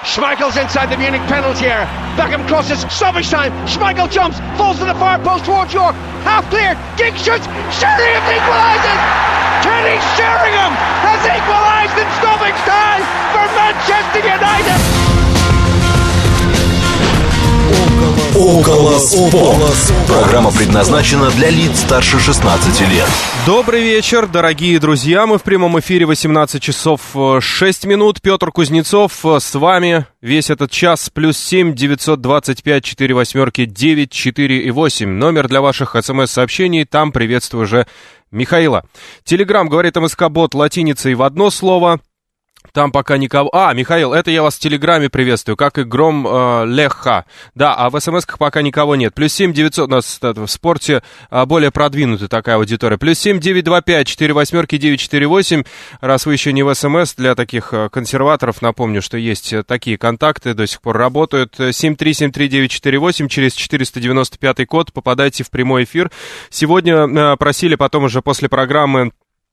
Schmeichel's inside the Munich penalty area. Beckham crosses, stoppage time. Schmeichel jumps, falls to the far post towards York. Half cleared, Giggs shoots, Sheringham equalises! Kenny Sheringham has equalised in stoppage time for Manchester United! Около спорта. Программа предназначена для лиц старше 16 лет. Добрый вечер, дорогие друзья. Мы в прямом эфире 18 часов 6 минут. Петр Кузнецов с вами весь этот час. +7 925 48 94 и 8. Номер для ваших смс-сообщений. Там приветствую уже Михаила. Телеграм говорит МСК-бот латиницей в одно слово. Там пока никого... Михаил, это я вас в Телеграме приветствую, как и Гром Леха. Да, а в СМСках пока никого нет. +7 900... У нас в спорте более продвинутая такая аудитория. +7 925 48 948. Раз вы еще не в СМС, для таких консерваторов напомню, что есть такие контакты, до сих пор работают. 7373948 через 495 код. Попадайте в прямой эфир. Сегодня просили потом уже после программы...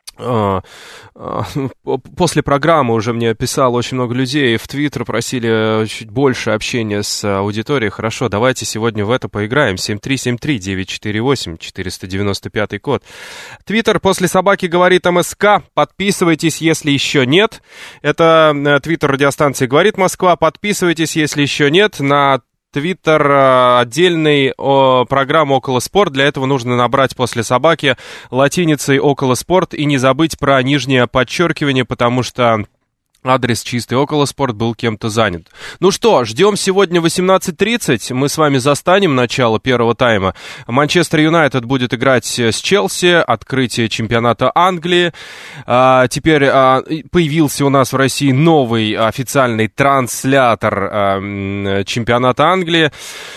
После программы уже мне писало очень много людей, в Твиттер просили чуть больше общения с аудиторией. Хорошо, давайте сегодня в это поиграем. 7373948, 495 код. Твиттер после собаки говорит МСК. Подписывайтесь, если еще нет. Это Твиттер радиостанции «Говорит Москва». Подписывайтесь, если еще нет, на Твиттер отдельный программа «Около спорт». Для этого нужно набрать после собаки латиницей «Около спорт» и не забыть про нижнее подчеркивание, потому что адрес чистый «Около спорт» был кем-то занят. Ну что, ждем сегодня 18:30. Мы с вами застанем начало первого тайма. Манчестер Юнайтед будет играть с Челси. Открытие чемпионата Англии. Теперь появился у нас в России новый официальный транслятор чемпионата Англии.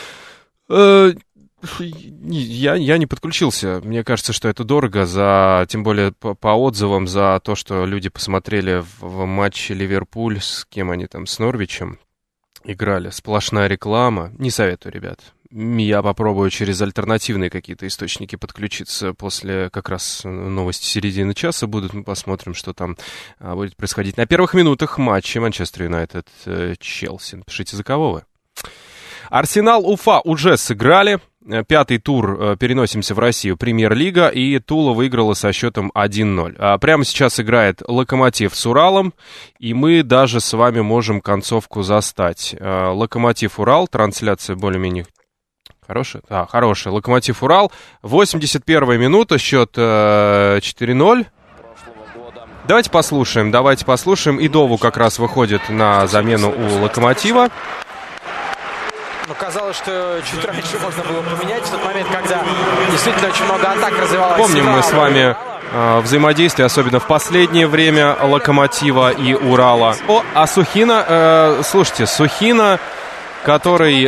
Я не подключился. Мне кажется, что это дорого, тем более по отзывам, за то, что люди посмотрели в матче Ливерпуль, с кем они там, с Норвичем играли. Сплошная реклама. Не советую, ребят. Я попробую через альтернативные какие-то источники подключиться после как раз новости середины часа будут. Мы посмотрим, что там будет происходить на первых минутах матча Манчестер Юнайтед Челси. Пишите, за кого вы. Арсенал Уфа уже сыграли. 5-й тур переносимся в Россию, Премьер-лига, и Тула выиграла со счетом 1-0. Прямо сейчас играет Локомотив с Уралом, и мы даже с вами можем концовку застать. Локомотив-Урал, трансляция более-менее хорошая. Хорошая. Локомотив-Урал, 81-я минута, счет 4-0. Давайте послушаем. Идову как раз выходит на замену у Локомотива. Казалось, что чуть раньше можно было поменять в тот момент, когда действительно очень много атак развивалось. Помним мы с вами взаимодействие, особенно в последнее время, Локомотива и Урала. Сухина, слушайте, Сухина, который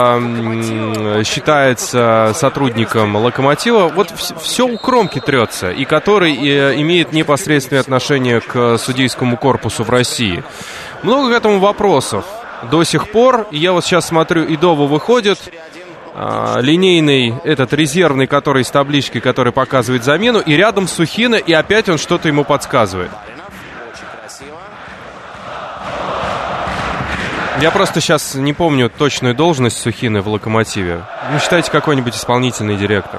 считается сотрудником Локомотива, вот все у кромки трется, и который имеет непосредственное отношение к судейскому корпусу в России. Много к этому вопросов. До сих пор, я вот сейчас смотрю, Идова выходит, линейный, этот резервный, который с табличкой, который показывает замену, и рядом Сухина, и опять он что-то ему подсказывает. Я просто сейчас не помню точную должность Сухины в Локомотиве. Ну, считайте, какой-нибудь исполнительный директор.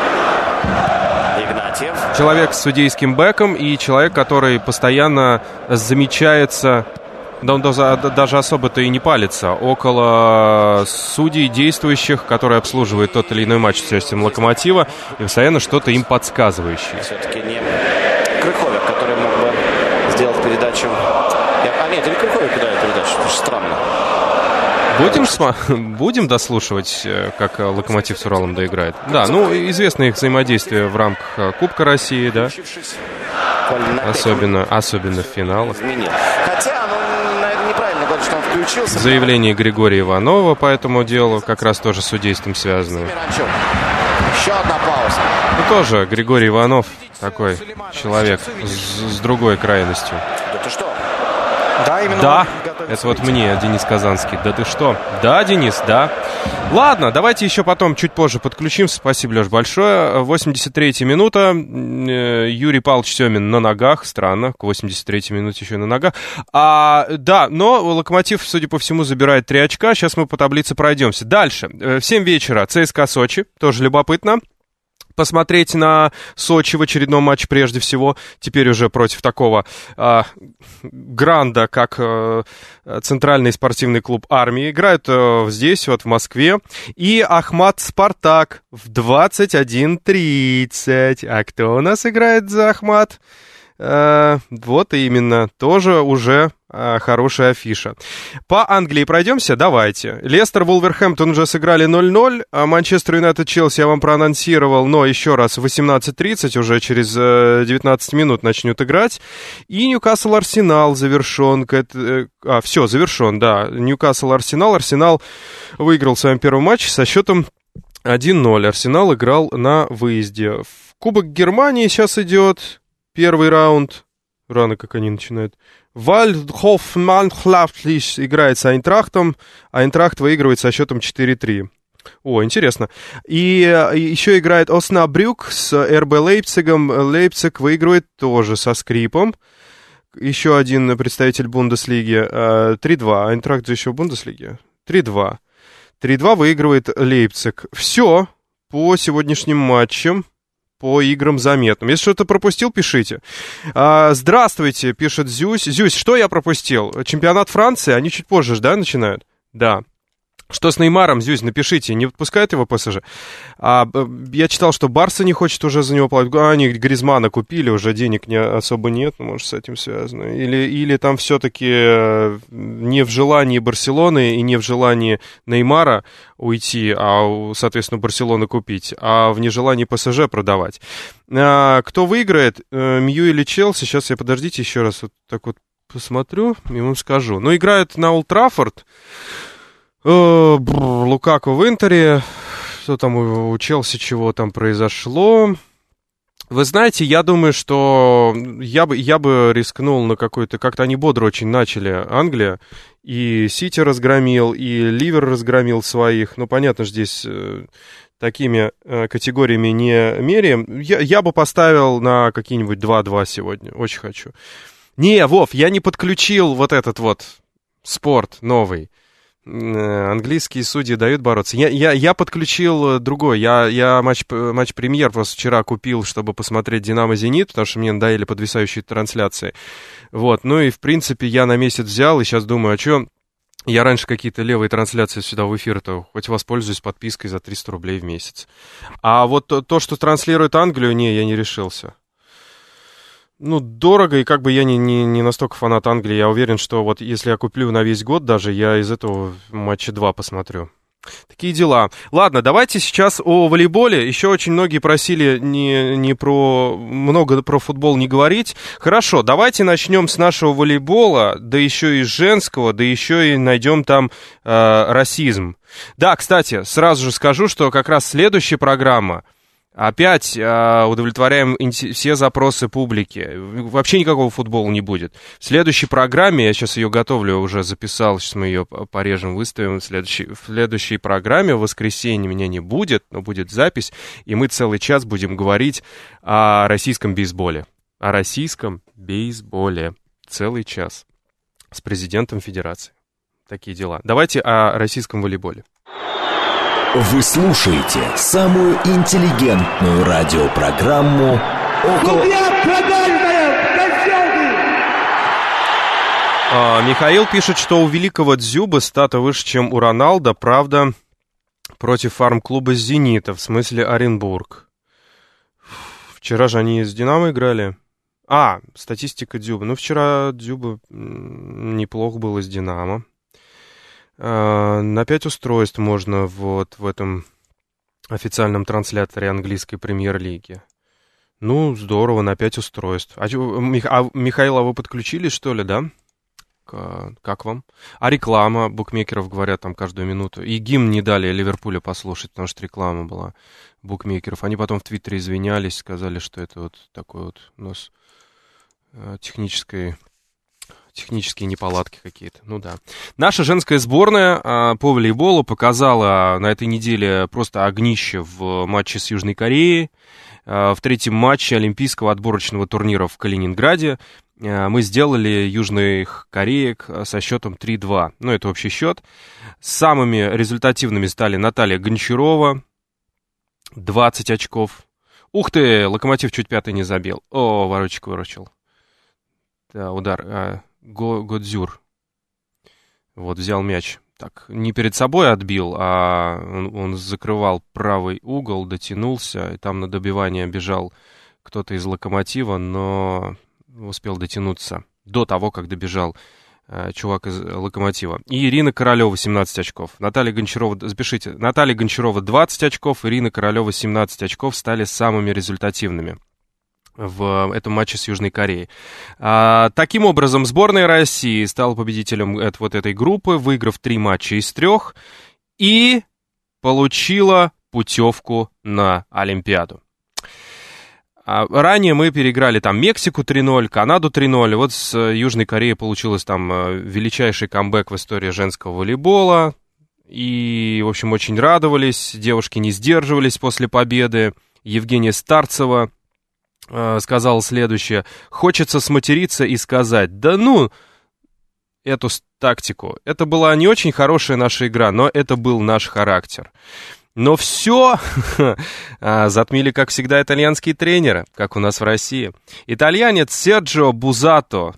Человек с судейским бэком и человек, который постоянно замечается... Да он даже особо-то и не палится около судей действующих, которые обслуживают тот или иной матч с участием Локомотива, и постоянно что-то им подсказывающее. Все-таки не Крыховик, который мог бы сделать передачу. Нет, или Крыховик дает передачу, это же странно. Будем дослушивать, как Локомотив с Уралом доиграет. Да, ну, известно их взаимодействие в рамках Кубка России, да. Особенно в финалах. Хотя, наверное, неправильно говорить, что он включился. Заявление Григория Иванова по этому делу, как раз тоже с судейством связано. Еще одна пауза. Ну, тоже Григорий Иванов такой человек с другой крайностью. Да ты что? Да, именно. Да, это вот мне, Денис Казанский. Да ты что? Да, Денис, да. Ладно, давайте еще потом, чуть позже подключимся. Спасибо, Леш, большое. 83-я минута. Юрий Павлович Семин на ногах. Странно, к 83-й минуте еще на ногах. Да, но Локомотив, судя по всему, забирает 3 очка. Сейчас мы по таблице пройдемся. Дальше. В 7 вечера ЦСКА Сочи. Тоже любопытно посмотреть на Сочи в очередном матче прежде всего. Теперь уже против такого гранда, как Центральный спортивный клуб «Армия». Играют здесь, вот в Москве. И Ахмат Спартак в 21:30. А кто у нас играет за Ахмат? Вот именно, тоже уже хорошая афиша. По Англии пройдемся? Давайте. Лестер, Вулверхэмптон уже сыграли 0-0. Манчестер Юнайтед, Челси я вам проанонсировал, но еще раз в 18:30, уже через 19 минут начнут играть. И Ньюкасл Арсенал завершен. Все, завершен, да. Ньюкасл Арсенал. Арсенал выиграл в своем первом матче со счетом 1-0. Арсенал играл на выезде. В Кубок Германии сейчас идет первый раунд. Рано как они начинают. Вальдхофманнхлафлиш играет с Айнтрахтом. Айнтрахт выигрывает со счетом 4-3. О, интересно. И еще играет Оснабрюк с РБ Лейпцигом. Лейпциг выигрывает тоже со скрипом. Еще один представитель Бундеслиги. 3-2. Айнтрахт же еще в Бундеслиге. 3-2. 3-2 выигрывает Лейпциг. Все по сегодняшним матчам. По играм заметным. Если что-то пропустил, пишите. Здравствуйте, пишет Зюсь. Зюсь, что я пропустил? Чемпионат Франции, они чуть позже, да, начинают? Да. Что с Неймаром, Зюсь, напишите, не отпускает его ПСЖ? Я читал, что Барса не хочет уже за него платить. Они Гризмана купили, уже денег особо нет, может, с этим связано. Или там все-таки не в желании Барселоны и не в желании Неймара уйти, соответственно, Барселоны купить, а в нежелании ПСЖ продавать. Кто выиграет, Мью или Челси? Сейчас я, подождите, еще раз вот так вот посмотрю и вам скажу. Но играют на Олд Траффорд. Лукаку в Интере. Что там у Челси, чего там произошло? Вы знаете, я думаю, что я бы рискнул на какой-то... Как-то они бодро очень начали, Англия. И Сити разгромил, и Ливер разгромил своих. Ну, понятно, здесь такими категориями не меряем. Я бы поставил на какие-нибудь 2-2 сегодня. Очень хочу. Не, Вов, я не подключил вот этот вот спорт новый. Английские судьи дают бороться. Я подключил другой. Я матч-премьер просто вчера купил, чтобы посмотреть «Динамо-Зенит», потому что мне надоели подвисающие трансляции. Вот. Ну и, в принципе, я на месяц взял и сейчас думаю, а что... Я раньше какие-то левые трансляции сюда в эфир-то хоть воспользуюсь подпиской за 300 рублей в месяц. А вот то, что транслирует Англию, я не решился. Ну, дорого, и как бы я не настолько фанат Англии. Я уверен, что вот если я куплю на весь год даже, я из этого матча 2 посмотрю. Такие дела. Ладно, давайте сейчас о волейболе. Еще очень многие просили много про футбол не говорить. Хорошо, давайте начнем с нашего волейбола, да еще и женского, да еще и найдем там расизм. Да, кстати, сразу же скажу, что как раз следующая программа... Опять удовлетворяем все запросы публики. Вообще никакого футбола не будет. В следующей программе, я сейчас ее готовлю, уже записал, сейчас мы ее порежем, выставим. В следующей программе в воскресенье меня не будет, но будет запись, и мы целый час будем говорить о российском бейсболе. О российском бейсболе. Целый час. С президентом Федерации. Такие дела. Давайте о российском волейболе. Вы слушаете самую интеллигентную радиопрограмму «Около...» Михаил пишет, что у великого Дзюбы стата выше, чем у Роналда. Правда, против фарм-клуба «Зенита», в смысле Оренбург. Вчера же они с «Динамо» играли. Статистика Дзюбы. Ну, вчера Дзюба неплохо было с «Динамо». На 5 устройств можно вот в этом официальном трансляторе английской премьер-лиги. Ну, здорово, на 5 устройств. Михаил, вы подключились, что ли, да? Как вам? А реклама букмекеров, говорят, там каждую минуту. И гимн не дали Ливерпулю послушать, потому что реклама была букмекеров. Они потом в Твиттере извинялись, сказали, что это вот такой вот у нас технический технические неполадки какие-то, ну да. Наша женская сборная по волейболу показала на этой неделе просто огнище в матче с Южной Кореей. В третьем матче олимпийского отборочного турнира в Калининграде мы сделали южных кореек со счетом 3-2. Ну, это общий счет. Самыми результативными стали Наталья Гончарова, 20 очков. Ух ты, Локомотив чуть пятый не забил. О, воротчик выручил. Да, удар. Годзюр. Вот, взял мяч. Так, не перед собой отбил, а он закрывал правый угол, дотянулся, и там на добивание бежал кто-то из Локомотива, но успел дотянуться до того, как добежал чувак из Локомотива. И Ирина Королева 17 очков. Наталья Гончарова, запишите, Наталья Гончарова 20 очков, Ирина Королева 17 очков стали самыми результативными в этом матче с Южной Кореей. Таким образом, сборная России стала победителем вот этой группы, выиграв 3 матча из 3, и получила путевку на Олимпиаду. Ранее мы переиграли там Мексику 3-0, Канаду 3-0. Вот с Южной Кореей получилось там величайший камбэк в истории женского волейбола. И, в общем, очень радовались. Девушки не сдерживались после победы. Евгения Старцева сказала следующее: хочется сматериться и сказать: да ну, эту тактику. Это была не очень хорошая наша игра, но это был наш характер. Но все затмили, как всегда, итальянские тренеры, как у нас в России. Итальянец Серджио Бузато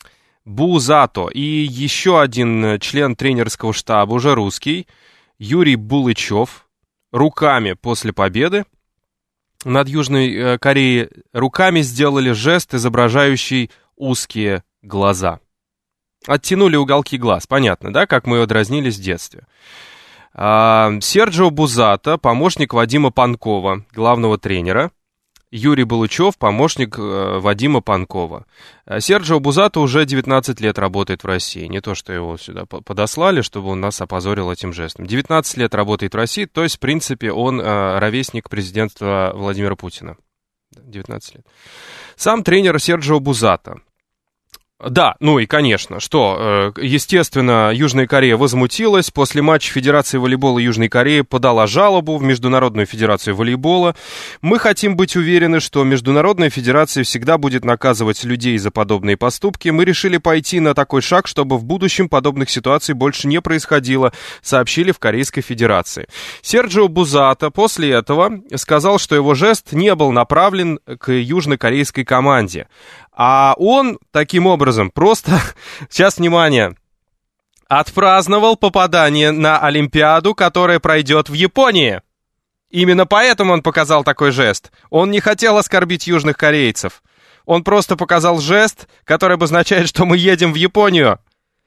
и еще один член тренерского штаба, уже русский, Юрий Булычев, руками после победы над Южной Кореей, руками сделали жест, изображающий узкие глаза. Оттянули уголки глаз, понятно, да, как мы его дразнили с детства. Серджио Бузато, помощник Вадима Панкова, главного тренера. Юрий Булычев, помощник Вадима Панкова. Серджио Бузато уже 19 лет работает в России. Не то, что его сюда подослали, чтобы он нас опозорил этим жестом. 19 лет работает в России, то есть, в принципе, он ровесник президента Владимира Путина. 19 лет. Сам тренер Серджио Бузато. Да, ну и, конечно, что, естественно, Южная Корея возмутилась. После матча Федерации волейбола Южной Кореи подала жалобу в Международную Федерацию волейбола. Мы хотим быть уверены, что Международная Федерация всегда будет наказывать людей за подобные поступки. Мы решили пойти на такой шаг, чтобы в будущем подобных ситуаций больше не происходило, сообщили в Корейской Федерации. Серджио Бузато после этого сказал, что его жест не был направлен к южнокорейской команде. А он, таким образом, просто, сейчас внимание, отпраздновал попадание на Олимпиаду, которая пройдет в Японии. Именно поэтому он показал такой жест. Он не хотел оскорбить южных корейцев. Он просто показал жест, который обозначает, что мы едем в Японию.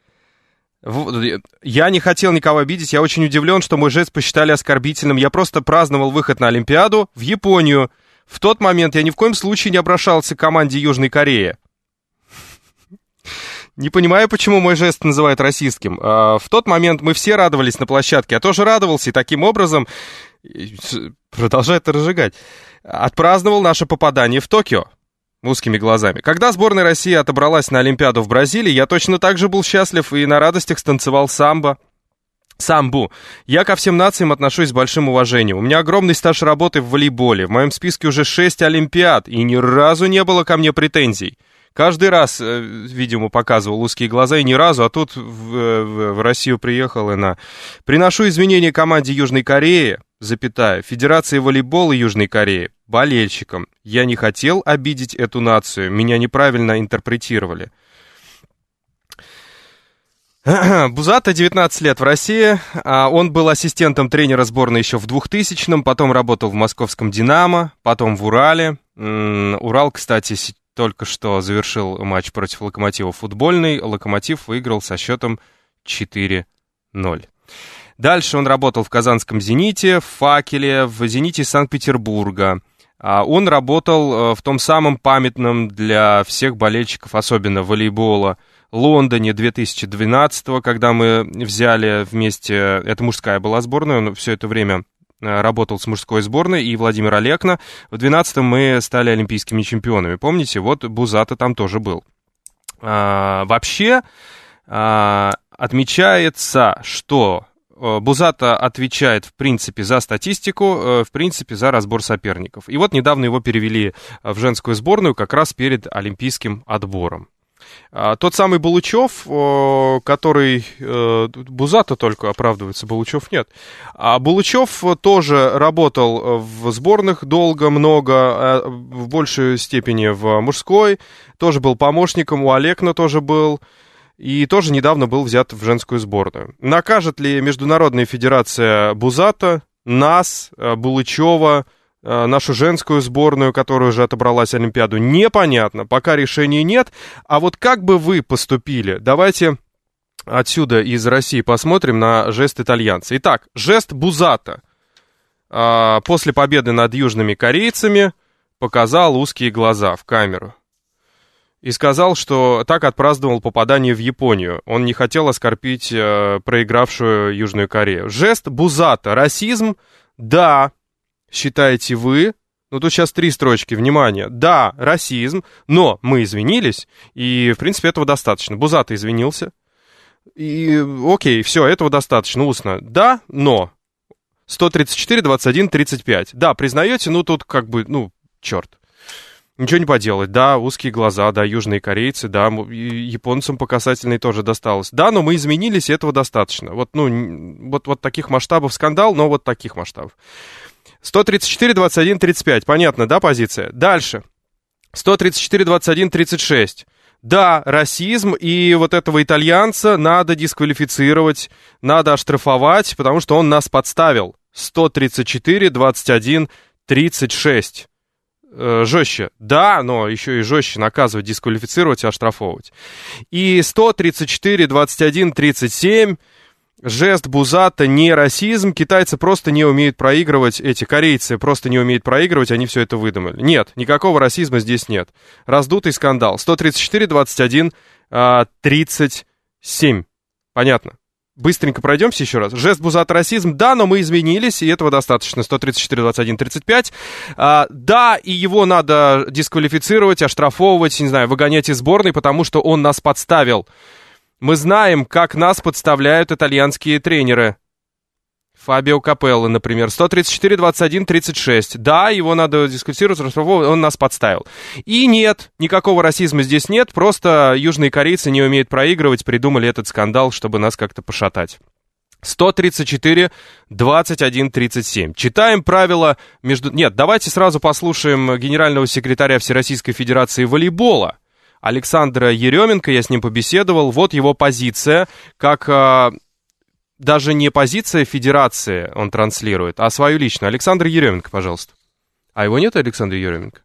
Я не хотел никого обидеть, я очень удивлен, что мой жест посчитали оскорбительным. Я просто праздновал выход на Олимпиаду в Японию. В тот момент я ни в коем случае не обращался к команде Южной Кореи. Не понимаю, почему мой жест называют расистским. В тот момент мы все радовались на площадке. Я тоже радовался, и таким образом, продолжает разжигать, отпраздновал наше попадание в Токио узкими глазами. Когда сборная России отобралась на Олимпиаду в Бразилии, я точно так же был счастлив и на радостях станцевал самбу. Я ко всем нациям отношусь с большим уважением. У меня огромный стаж работы в волейболе. В моем списке уже 6 Олимпиад, и ни разу не было ко мне претензий. Каждый раз, видимо, показывал узкие глаза, и ни разу, а тут в Россию приехал и на... Приношу извинения команде Южной Кореи, Федерации волейбола Южной Кореи, болельщикам. Я не хотел обидеть эту нацию, меня неправильно интерпретировали. Бузато 19 лет в России, он был ассистентом тренера сборной еще в 2000-м, потом работал в московском «Динамо», потом в «Урале». «Урал», кстати, только что завершил матч против «Локомотива» футбольный. «Локомотив» выиграл со счетом 4-0. Дальше он работал в казанском «Зените», в «Факеле», в «Зените» Санкт-Петербурга. Он работал в том самом памятном для всех болельщиков, особенно волейбола, Лондоне 2012-го, когда мы взяли вместе, это мужская была сборная, он все это время работал с мужской сборной, и Владимир Олекна. В 2012-м мы стали олимпийскими чемпионами, помните? Вот Бузато там тоже был. Вообще отмечается, что Бузата отвечает, в принципе, за статистику, в принципе, за разбор соперников. И вот недавно его перевели в женскую сборную как раз перед олимпийским отбором. Тот самый Булычев, который... Бузата только оправдывается, Булычев нет. А Булычев тоже работал в сборных долго, много, в большей степени в мужской. Тоже был помощником, у Олекна тоже был. И тоже недавно был взят в женскую сборную. Накажет ли Международная федерация Бузата, нас, Булычева, нашу женскую сборную, которая уже отобралась Олимпиаду, непонятно. Пока решения нет. А вот как бы вы поступили? Давайте отсюда из России посмотрим на жест итальянца. Итак, жест Бузата после победы над южными корейцами показал узкие глаза в камеру. И сказал, что так отпраздновал попадание в Японию. Он не хотел оскорбить проигравшую Южную Корею. Жест Бузата. Расизм? Да. Считаете вы? Ну, тут сейчас 3 строчки, внимание. Да, расизм, но мы извинились, и, в принципе, этого достаточно. Бузата извинился. И, окей, все, этого достаточно, устно. Да, но. 134, 21, 35. Да, признаете, ну, тут как бы, ну, черт. Ничего не поделать, да, узкие глаза, да, южные корейцы, да, японцам по касательной тоже досталось. Да, но мы изменились, и этого достаточно. Вот, ну, вот таких масштабов скандал, но вот таких масштабов. 134, 21, 35, понятно, да, позиция? Дальше. 134, 21, 36. Да, расизм, и вот этого итальянца надо дисквалифицировать, надо оштрафовать, потому что он нас подставил. 134, 21, 36. Жестче. Да, но еще и жестче наказывать, дисквалифицировать и оштрафовывать. И 134, 21, 37. Жест Бузата не расизм. Китайцы просто не умеют проигрывать. Эти корейцы просто не умеют проигрывать. Они все это выдумали. Нет, никакого расизма здесь нет. Раздутый скандал. 134, 21, 37. Понятно. Быстренько пройдемся еще раз. Жест Бузата расизм. Да, но мы изменились, и этого достаточно. 134, 21, 35. Да, и его надо дисквалифицировать, оштрафовывать, не знаю, выгонять из сборной, потому что он нас подставил. Мы знаем, как нас подставляют итальянские тренеры. Фабио Капелло, например. 134, 21, 36. Да, его надо дисквалифицировать, оштрафовывать, он нас подставил. И нет, никакого расизма здесь нет, просто южные корейцы не умеют проигрывать, придумали этот скандал, чтобы нас как-то пошатать. 134, 21, 37. Читаем правила между... Нет, давайте сразу послушаем генерального секретаря Всероссийской Федерации волейбола Александра Еременко, я с ним побеседовал. Вот его позиция, как... Даже не позиция федерации он транслирует, а свою личную. Александр Еременко, пожалуйста. А его нет, Александр Еременко?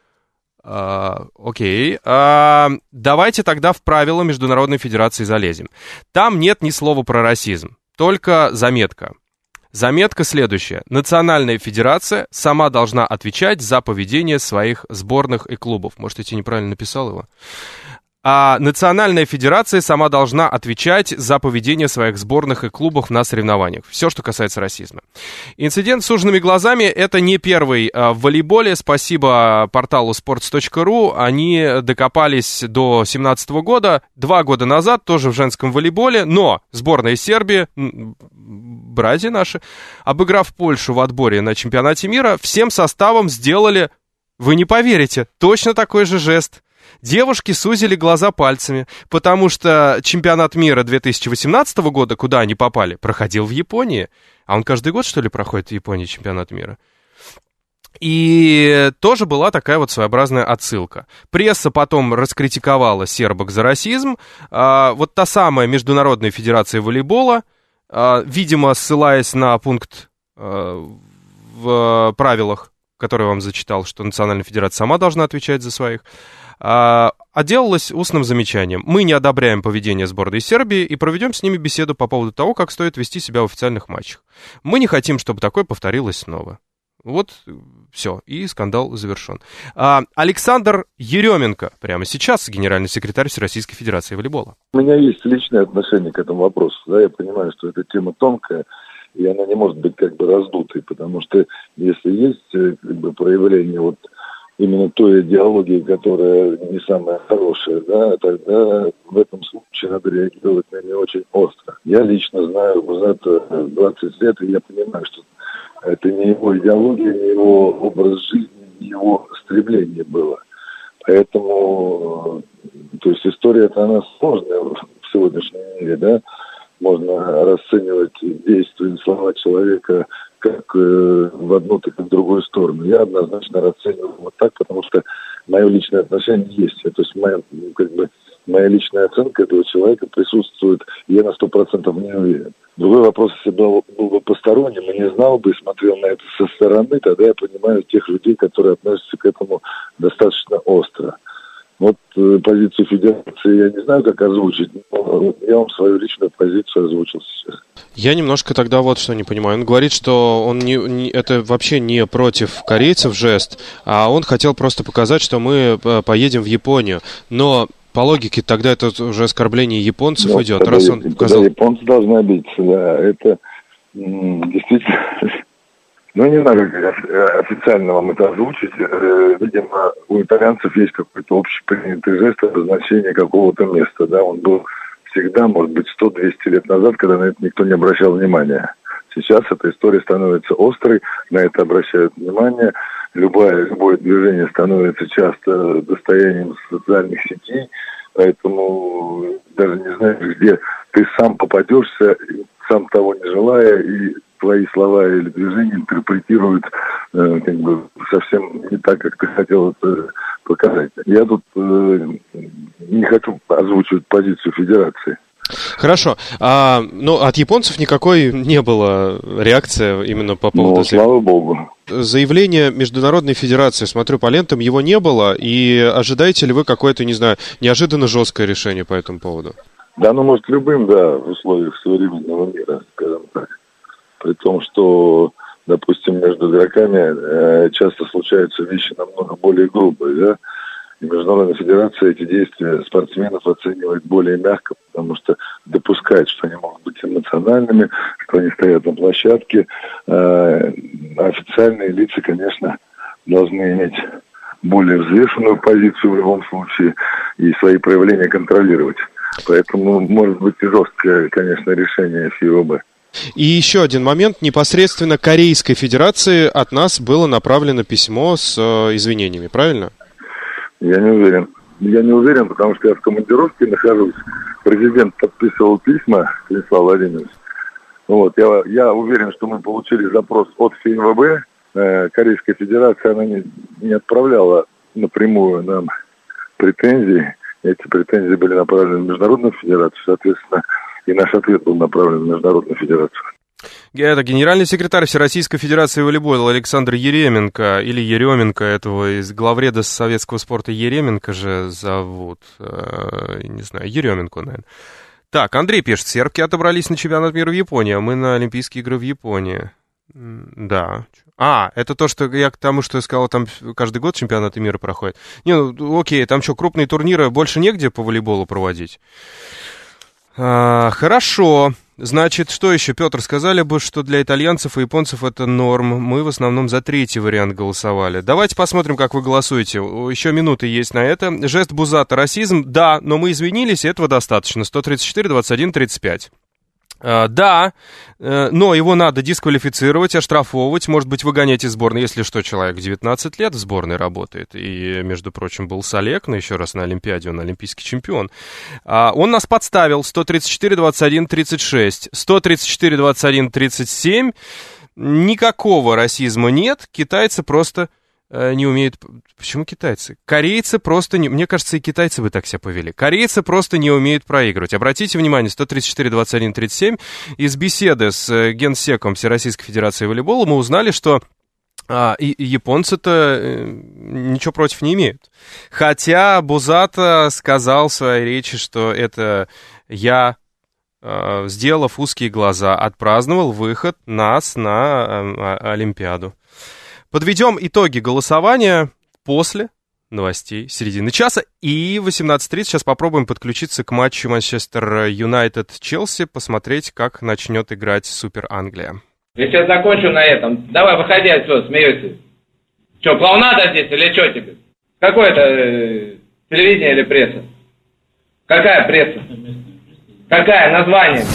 Окей. Давайте тогда в правила Международной Федерации залезем. Там нет ни слова про расизм, только заметка. Заметка следующая. Национальная федерация сама должна отвечать за поведение своих сборных и клубов. Может, я неправильно написал его? А Национальная федерация сама должна отвечать за поведение своих сборных и клубов на соревнованиях. Все, что касается расизма. Инцидент с суженными глазами — это не первый в волейболе. Спасибо порталу sports.ru. Они докопались до 2017 года. 2 года назад, тоже в женском волейболе. Но сборная Сербии, братья наши, обыграв Польшу в отборе на чемпионате мира, всем составом сделали, вы не поверите, точно такой же жест. Девушки сузили глаза пальцами, потому что чемпионат мира 2018 года, куда они попали, проходил в Японии. А он каждый год, что ли, проходит в Японии чемпионат мира? И тоже была такая вот своеобразная отсылка. Пресса потом раскритиковала сербок за расизм. Вот та самая Международная федерация волейбола, видимо, ссылаясь на пункт в правилах, который я вам зачитал, что Национальная федерация сама должна отвечать за своих, отделалась устным замечанием. Мы не одобряем поведение сборной Сербии и проведем с ними беседу по поводу того, как стоит вести себя в официальных матчах. Мы не хотим, чтобы такое повторилось снова. Вот все, и скандал завершен. Александр Еременко прямо сейчас генеральный секретарь Всероссийской Федерации волейбола. У меня есть личное отношение к этому вопросу. Да, я понимаю, что эта тема тонкая, и она не может быть как бы раздутой, потому что если есть как бы проявление вот именно той идеологии, которая не самая хорошая, да, тогда в этом случае надо реагировать на нее очень остро. Я лично знаю Бузата 20 лет, и я понимаю, что это не его идеология, не его образ жизни, не его стремление было. Поэтому, то есть история-то она сложная в сегодняшнем мире, да. Можно расценивать действия и слова человека как в одну, так и в другую сторону. Я однозначно расцениваю вот так, потому что мое личное отношение есть. То есть моя личная оценка этого человека присутствует, я на 100% не уверен. Другой вопрос, если был бы посторонним и не знал бы, и смотрел на это со стороны, тогда я понимаю тех людей, которые относятся к этому достаточно остро. Вот позицию федерации я не знаю, как озвучить, но я вам свою личную позицию озвучил сейчас. Я немножко тогда вот что не понимаю. Он говорит, что он это вообще не против корейцев жест, а он хотел просто показать, что мы поедем в Японию. Но по логике тогда это уже оскорбление японцев идет. Раз он показал... Японцы должны обидеться, да. Это действительно... Ну, не знаю, как официально вам это озвучить. Видимо, у итальянцев есть какой-то общепринятый жест обозначения какого-то места. Да? Он был всегда, может быть, 100-200 лет назад, когда на это никто не обращал внимания. Сейчас эта история становится острой, на это обращают внимание. Любое движение становится часто достоянием социальных сетей. Поэтому даже не знаешь, где ты сам попадешься, сам того не желая, и твои слова или движения интерпретируют совсем не так, как ты хотел это показать. Я тут не хочу озвучивать позицию федерации. Хорошо. Но от японцев никакой не было реакции именно по поводу... слава богу. Заявление Международной Федерации, смотрю по лентам, его не было. И ожидаете ли вы какое-то, не знаю, неожиданно жесткое решение по этому поводу? Да, может, любым, да, в условиях современного мира, скажем так. При том, что, допустим, между игроками часто случаются вещи намного более грубые, да. И Международная Федерация эти действия спортсменов оценивает более мягко, потому что допускает, что они могут быть эмоциональными, что они стоят на площадке. Официальные лица, конечно, должны иметь более взвешенную позицию в любом случае и свои проявления контролировать. Поэтому может быть и жесткое, конечно, решение ФИОБ. И еще один момент. Непосредственно Корейской Федерации от нас было направлено письмо с извинениями, правильно? Я не уверен. Я не уверен, потому что я в командировке нахожусь. Президент подписывал письма, Станислав Владимирович. Вот, я уверен, что мы получили запрос от ФИВБ. Корейская Федерация, она не отправляла напрямую нам претензии. Эти претензии были направлены в Международную Федерацию, соответственно, и наш ответ был направлен в Международную Федерацию. Это генеральный секретарь Всероссийской Федерации волейбола Александр Еременко, или Еременко, этого из главреда советского спорта Еременко же зовут, не знаю, Еременко, наверное. Так, Андрей пишет, сербки отобрались на чемпионат мира в Японии, а мы на Олимпийские игры в Японии. Да. Это то, что я к тому, что я сказал, там каждый год чемпионаты мира проходят. Окей, там что, крупные турниры больше негде по волейболу проводить? Хорошо. Значит, что еще, Петр, сказали бы, что для итальянцев и японцев это норм. Мы в основном за третий вариант голосовали. Давайте посмотрим, как вы голосуете. Еще минуты есть на это. Жест Бузата расизм? Да, но мы извинились, и этого достаточно. 134, 21, 35. Да, но его надо дисквалифицировать, оштрафовывать, может быть, выгонять из сборной, если что, человек 19 лет в сборной работает, и, между прочим, был Солек, но еще раз на Олимпиаде, он олимпийский чемпион. Он нас подставил, 134, 21, 36, 134, 21, 37, никакого расизма нет, китайцы просто... не умеют... Почему китайцы? Корейцы просто не... Мне кажется, и китайцы бы так себя повели. Корейцы просто не умеют проигрывать. Обратите внимание, 134, 21, 37. Из беседы с генсеком Всероссийской Федерации волейбола мы узнали, что и японцы-то ничего против не имеют. Хотя Бузата сказал в своей речи, что это я... сделав узкие глаза, отпраздновал выход нас на Олимпиаду. Подведем итоги голосования после новостей середины часа. И в 18:30 сейчас попробуем подключиться к матчу Манчестер Юнайтед-Челси, посмотреть, как начнет играть Супер Англия. Я сейчас закончу на этом. Давай, выходи отсюда, смеешься. Что, клоунада здесь или что тебе? Какое это телевидение или пресса? Какая пресса? Какая? Название?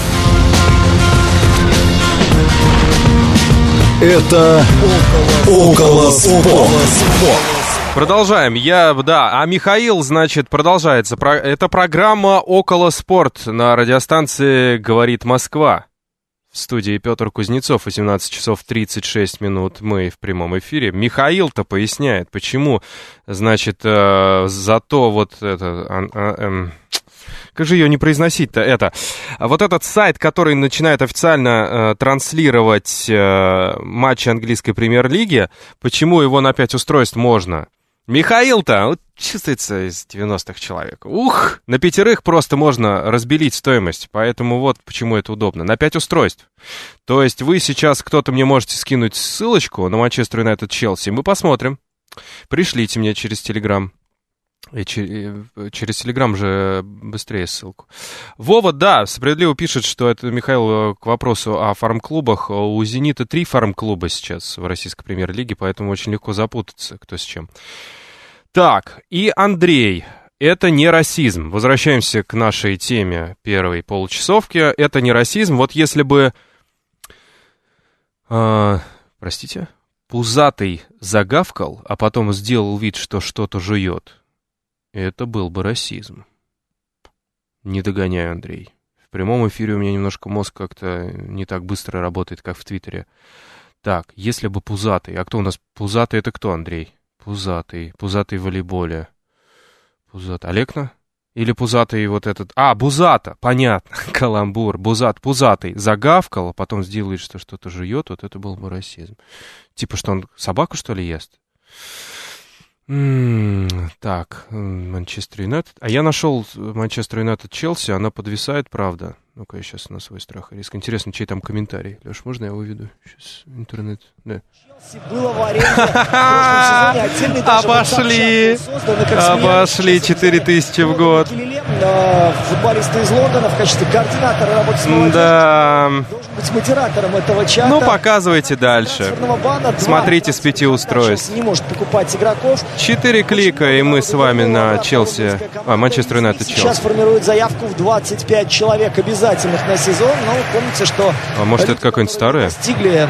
Это «Около спорта». Продолжаем. А Михаил, значит, продолжается. Это программа «Около спорт» на радиостанции «Говорит Москва». В студии Петр Кузнецов, 18 часов 36 минут. Мы в прямом эфире. Михаил-то поясняет, почему, значит, зато вот это... Как же ее не произносить-то, это? Вот этот сайт, который начинает официально транслировать матчи английской премьер-лиги, почему его на 5 устройств можно? Михаил-то, вот чувствуется из 90-х человек. На 5 просто можно разбелить стоимость, поэтому вот почему это удобно. На 5 устройств. То есть вы сейчас, кто-то мне можете скинуть ссылочку на Манчестер Юнайтед Челси, мы посмотрим. Пришлите мне через Телеграм. И через Телеграм же быстрее ссылку. Вова, да, справедливо пишет, что это, Михаил, к вопросу о фарм-клубах. У «Зенита» 3 фарм-клуба сейчас в российской премьер-лиге, поэтому очень легко запутаться, кто с чем. Так, и Андрей. Это не расизм. Возвращаемся к нашей теме первой получасовки. Это не расизм. Вот если бы... Пузатый загавкал, а потом сделал вид, что что-то жует. Это был бы расизм. Не догоняю, Андрей. В прямом эфире у меня немножко мозг как-то не так быстро работает, как в Твиттере. Так, если бы пузатый... А кто у нас пузатый? Это кто, Андрей? Пузатый. Пузатый в волейболе. Пузатый. Олекна? Или пузатый вот этот... Бузата! Понятно. Каламбур. Пузатый загавкал, а потом сделает, что что-то жует. Вот это был бы расизм. Типа, что он собаку, что ли, ест? Так, Манчестер Юнайтед. А я нашел Манчестер Юнайтед Челси, она подвисает, правда. Ну-ка, я сейчас на свой страх и риск. Интересно, чей там комментарий. Леш, можно я выведу? Сейчас интернет. Да. Было в аренде в прошлом сезоне отдельный даже Обошли 4000 в год. Футболисты из Лондона в качестве координатора работы с молодежью. Да. Должен быть модератором этого чата. Ну, показывайте дальше. Смотрите с 5 устройств. Не может покупать игроков. 4 клика, и мы с вами на Челси. Манчестер Юнайтед Челси. Сейчас формируют заявку в 25 человек обязательных на сезон. Но помните, что... А может, это какой-нибудь старый? Достигли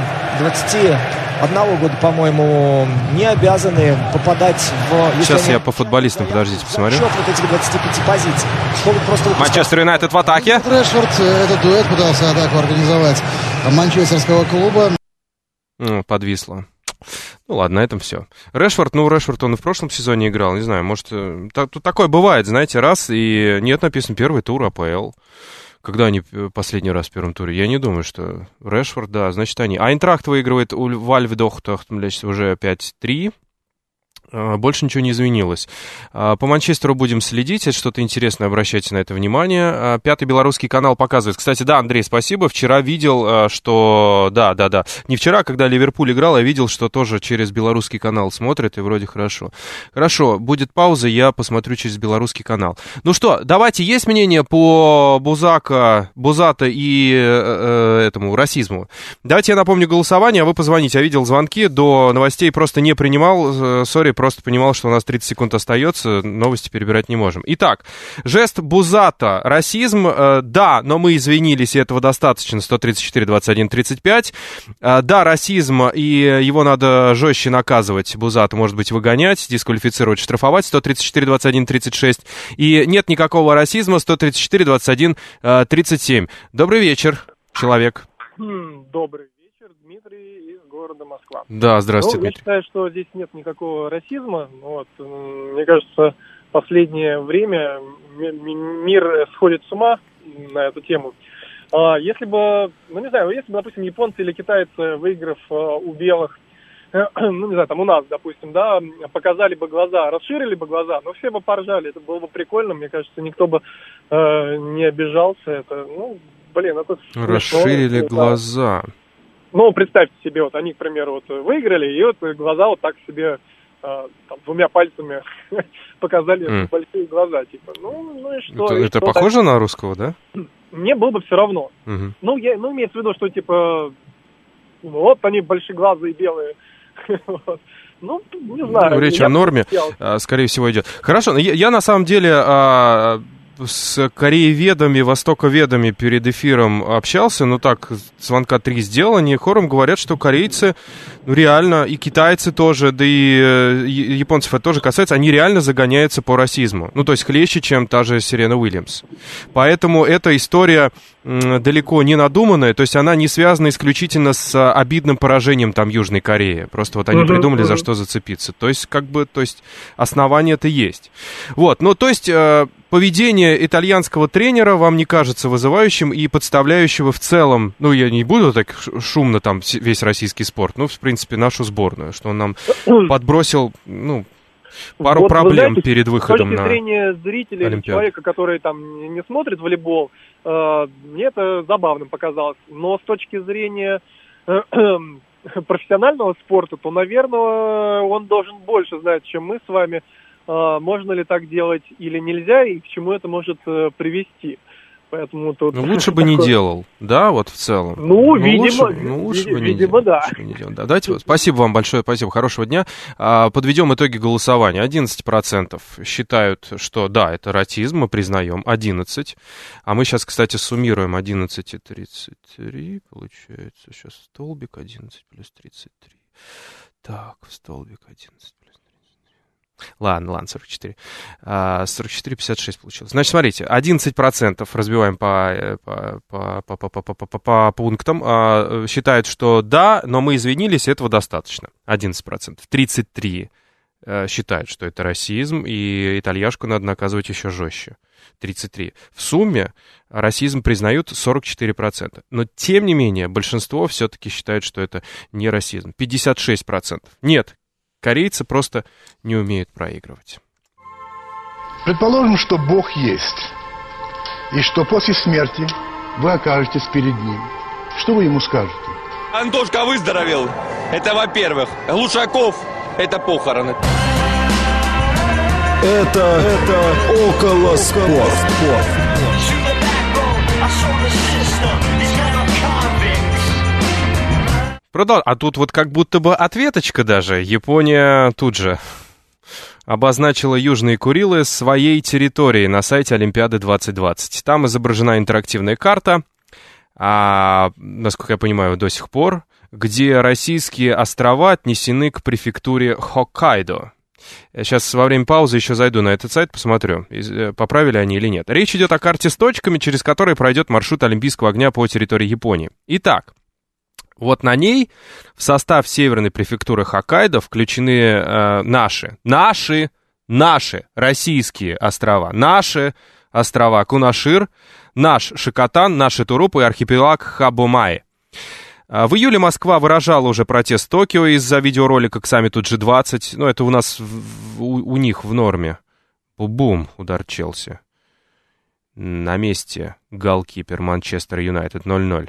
21 года, по-моему, не обязаны попадать в... Сейчас я по футболистам, подождите, посмотрю. Вот этих 25 позиций. Манчестер Юнайтед в атаке. Решфорд этот дуэт пытался атаку организовать манчестерского клуба. Подвисло. Ну ладно, на этом все. Решфорд он и в прошлом сезоне играл, не знаю, может... Тут такое бывает, знаете, раз, и нет, написано первый тур АПЛ. Когда они последний раз в первом туре? Я не думаю, что Решфорд, да, значит они. Айнтрахт выигрывает у Вальвдохтахт уже 5-3. Больше ничего не изменилось. По Манчестеру будем следить. Если что-то интересное, обращайте на это внимание. Пятый белорусский канал показывает. Кстати, да, Андрей, спасибо. Вчера видел, что... Да. Не вчера, когда Ливерпуль играл, я видел, что тоже через белорусский канал смотрят, и вроде хорошо. Хорошо, будет пауза, я посмотрю через белорусский канал. Ну что, давайте, есть мнение по Бузата и этому расизму? Давайте я напомню голосование, а вы позвоните. Я видел звонки, до новостей просто не принимал. Сори, просто понимал, что у нас 30 секунд остается, новости перебирать не можем. Итак, жест Бузата, расизм, да, но мы извинились, и этого достаточно, 134, 21, 35. Да, расизм, и его надо жестче наказывать, Бузата, может быть, выгонять, дисквалифицировать, штрафовать, 134, 21, 36. И нет никакого расизма, 134, 21, 37. Добрый вечер, человек. Добрый вечер, Дмитрий из города Москва. Да, здравствуйте, Дмитрий. Я считаю, что здесь нет никакого расизма. Вот. Мне кажется, в последнее время мир сходит с ума на эту тему. Если бы, допустим, японцы или китайцы, выиграв у белых, у нас, допустим, да, показали бы глаза, расширили бы глаза, но все бы поржали, это было бы прикольно, мне кажется, никто бы не обижался. Это, это расширили глаза. Представьте себе, вот они, к примеру, выиграли, и вот глаза вот так себе двумя пальцами показали большие глаза, типа, и что? Это похоже на русского, да? Мне было бы все равно. Имеется в виду, что, типа, вот они большеглазые белые. Ну, не знаю. Речь о норме, скорее всего, идет. Хорошо, я на самом деле с корееведами, востоковедами перед эфиром общался, ну так, звонка 3 сделал, они хором говорят, что корейцы, ну реально, и китайцы тоже, да и японцев это тоже касается, они реально загоняются по расизму. Ну, то есть хлеще, чем та же Серена Уильямс. Поэтому эта история далеко не надуманная, то есть она не связана исключительно с обидным поражением там Южной Кореи. Просто вот они придумали, за что зацепиться. То есть, основание-то есть. Вот, ну, то есть, поведение итальянского тренера вам не кажется вызывающим и подставляющего в целом, ну, я не буду так шумно там весь российский спорт, ну, в принципе, нашу сборную, что он нам подбросил, ну, пару проблем перед выходом на Олимпиаду. С точки зрения зрителя или человека, который там не смотрит волейбол, мне это забавным показалось. Но с точки зрения профессионального спорта, то, наверное, он должен больше знать, чем мы с вами. Можно ли так делать или нельзя, и к чему это может привести. Поэтому тут... Ну, лучше бы не делал, да, вот в целом. Ну, видимо, да. Давайте, спасибо вам большое, спасибо, хорошего дня. Подведем итоги голосования. 11% считают, что да, это расизм, мы признаем, 11%. А мы сейчас, кстати, суммируем 11 и 33, получается, сейчас столбик 11 плюс 33. Так, столбик 11 плюс 33. Ладно, 44. 44, 56 получилось. Значит, смотрите, 11% разбиваем по пунктам. Считают, что да, но мы извинились, этого достаточно. 11%. 33% считают, что это расизм, и итальяшку надо наказывать еще жестче. 33%. В сумме расизм признают 44%. Но, тем не менее, большинство все-таки считают, что это не расизм. 56%. Нет. Корейцы просто не умеют проигрывать. Предположим, что Бог есть, и что после смерти вы окажетесь перед Ним. Что вы Ему скажете? Антошка выздоровел. Это во-первых. Глушаков – это похороны. Это около спорт. А тут вот как будто бы ответочка даже. Япония тут же обозначила Южные Курилы своей территорией на сайте Олимпиады 2020. Там изображена интерактивная карта, насколько я понимаю, до сих пор, где российские острова отнесены к префектуре Хоккайдо. Я сейчас во время паузы еще зайду на этот сайт, посмотрю, поправили они или нет. Речь идет о карте с точками, через которые пройдет маршрут Олимпийского огня по территории Японии. Итак, вот на ней в состав северной префектуры Хоккайдо включены наши российские острова. Наши острова Кунашир, наш Шикотан, наши Турупы и архипелаг Хабомаи. В июле Москва выражала уже протест Токио из-за видеоролика к саммиту G20. Ну, это у нас, у них в норме. Бум, удар Челси. На месте голкипер Манчестер Юнайтед 0-0.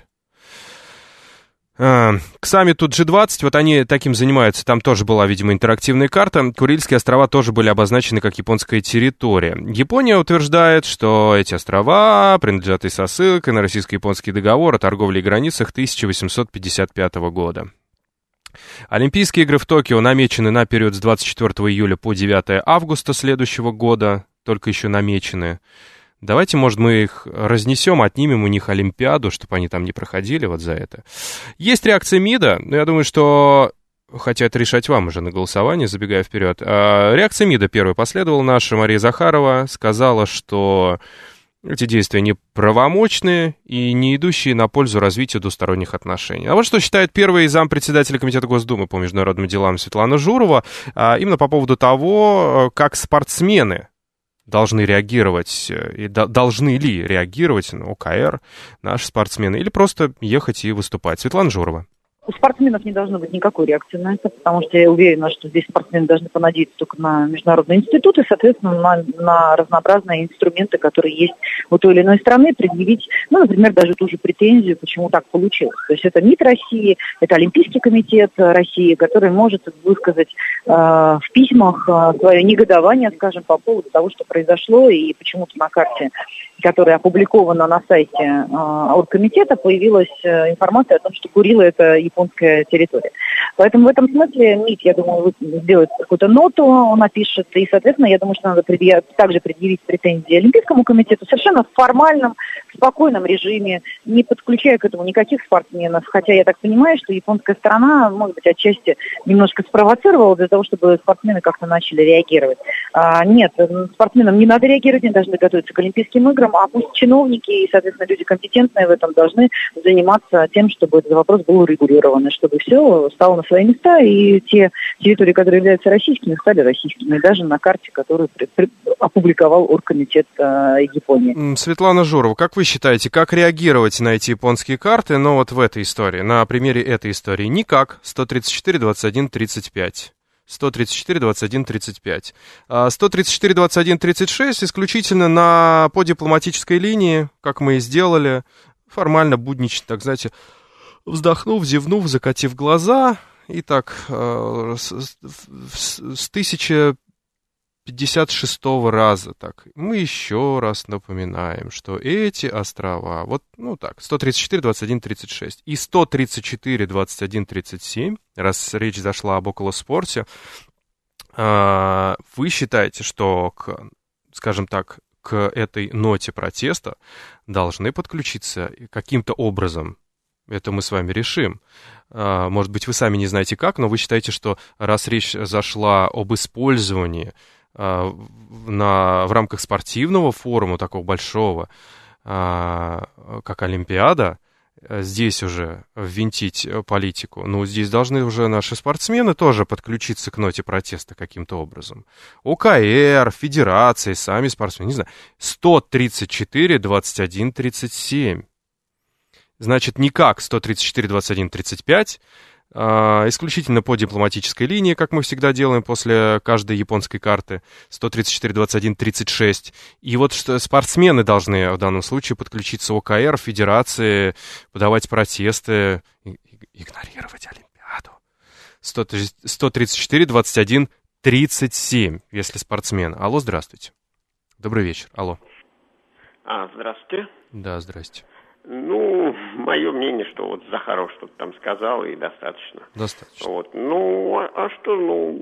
К саммиту G20, вот они таким занимаются, там тоже была, видимо, интерактивная карта. Курильские острова тоже были обозначены как японская территория. Япония утверждает, что эти острова принадлежат и со ссылкой на российско-японский договор о торговле и границах 1855 года. Олимпийские игры в Токио намечены на период с 24 июля по 9 августа следующего года, только еще намечены. Давайте, может, мы их разнесем, отнимем у них Олимпиаду, чтобы они там не проходили вот за это. Есть реакция МИДа, но я думаю, что... Хотя это решать вам уже на голосовании, забегая вперед. Реакция МИДа первой последовала наша. Мария Захарова сказала, что эти действия неправомочные и не идущие на пользу развитию двусторонних отношений. А вот что считает первый зампредседателя Комитета Госдумы по международным делам Светлана Журова именно по поводу того, как спортсмены должны реагировать, и должны ли реагировать на ОКР наши спортсмены, или просто ехать и выступать. Светлана Журова. У спортсменов не должно быть никакой реакции на это, потому что я уверена, что здесь спортсмены должны понадеяться только на международные институты, соответственно, на разнообразные инструменты, которые есть у той или иной страны, предъявить, например, даже ту же претензию, почему так получилось. То есть это МИД России, это Олимпийский комитет России, который может высказать в письмах свое негодование, скажем, по поводу того, что произошло, и почему-то на карте которая опубликована на сайте оргкомитета, появилась информация о том, что Курилы – это японская территория. Поэтому в этом смысле МИД, я думаю, сделает какую-то ноту, напишет, и, соответственно, я думаю, что надо также предъявить претензии Олимпийскому комитету совершенно в формальном, спокойном режиме, не подключая к этому никаких спортсменов. Хотя я так понимаю, что японская сторона, может быть, отчасти немножко спровоцировала для того, чтобы спортсмены как-то начали реагировать. Нет, спортсменам не надо реагировать, они должны готовиться к Олимпийским играм, а пусть чиновники и, соответственно, люди компетентные в этом должны заниматься тем, чтобы этот вопрос был урегулирован, и чтобы все стало на свои места, и те территории, которые являются российскими, стали российскими, даже на карте, которую опубликовал оргкомитет Японии. Светлана Журова, как вы считаете, как реагировать на эти японские карты, но вот в этой истории, на примере этой истории? Никак. 134, 21, 35. 134, 21, 35. 134, 21, 36 исключительно по дипломатической линии, как мы и сделали, формально, буднично, так, знаете, вздохнув, зевнув, закатив глаза, и так с 1056 раза так. Мы еще раз напоминаем, что эти острова, вот, ну так, 134, 21, 36 и 134, 21, 37, раз речь зашла об околоспорте, вы считаете, что, скажем так, к этой ноте протеста должны подключиться каким-то образом? Это мы с вами решим. Может быть, вы сами не знаете как, но вы считаете, что раз речь зашла об использовании в рамках спортивного форума, такого большого, как Олимпиада, здесь уже ввинтить политику, ну, здесь должны уже наши спортсмены тоже подключиться к ноте протеста каким-то образом. ОКР, федерации, сами спортсмены, не знаю, 134, 21, 37. Значит, не как 134, 21, 35, исключительно по дипломатической линии, как мы всегда делаем после каждой японской карты, 134, 21, 36. И вот что спортсмены должны в данном случае подключиться ОКР, федерации, подавать протесты, игнорировать Олимпиаду. 134, 21, 37, если спортсмен. Алло, здравствуйте. Добрый вечер. Алло. Здравствуйте. Да, здрасте. Ну, мое мнение, что вот Захаров что-то там сказал, и достаточно. Достаточно. Вот. Ну, а что,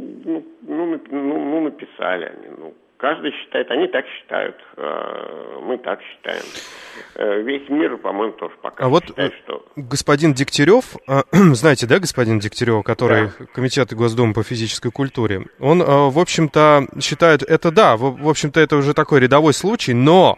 написали они. Ну, каждый считает, они так считают, мы так считаем. Весь мир, по-моему, тоже пока считает, что... Господин Дегтярев, знаете, да, господин Дегтярев, который комитет Госдумы по физической культуре, он, в общем-то, считает, это да, в общем-то, это уже такой рядовой случай, но...